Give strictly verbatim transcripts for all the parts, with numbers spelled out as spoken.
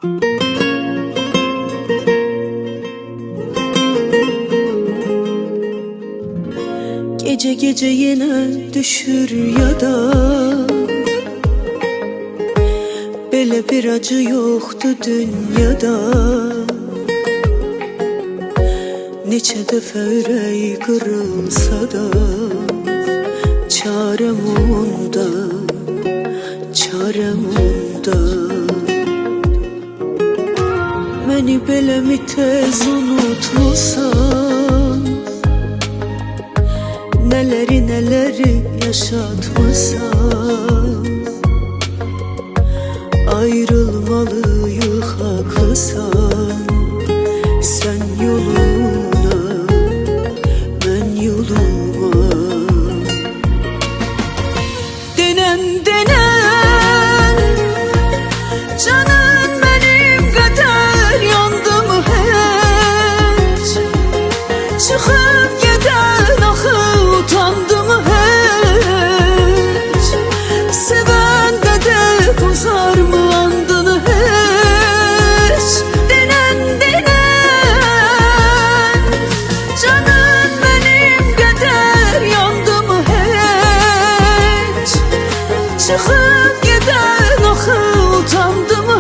Gece gece yine düşür ya da böyle bir acı yoktu dünyada. Neçə dəfə ürək qırılsa da çarəm onda, çarəm onda. Məni belə mi tez unutmusan, neleri neleri yaşatmasan. Ayrılmalıyıq haklısan, sen yoluna, ben yoluma. Denen denen canım benim kadar yandı mı hiç? Çıkıp giden axı utandı mı hiç? Seven de de bozar mı andını hiç? Denen denen canım benim kadar yandı mı hiç? Çıkıp giden axı utandı mı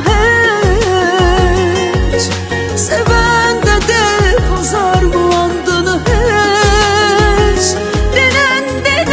hiç? Seven de de bozar mı andını hiç? Denen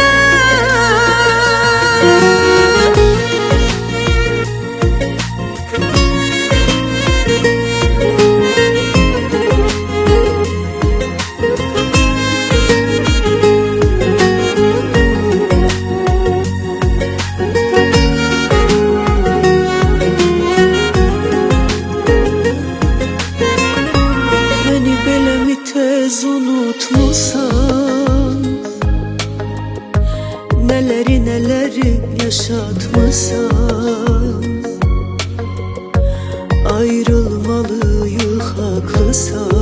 beni belə mi tez unutmusan, neleri neleri yaşatmasan. Ayrılmalıyıq haklısan.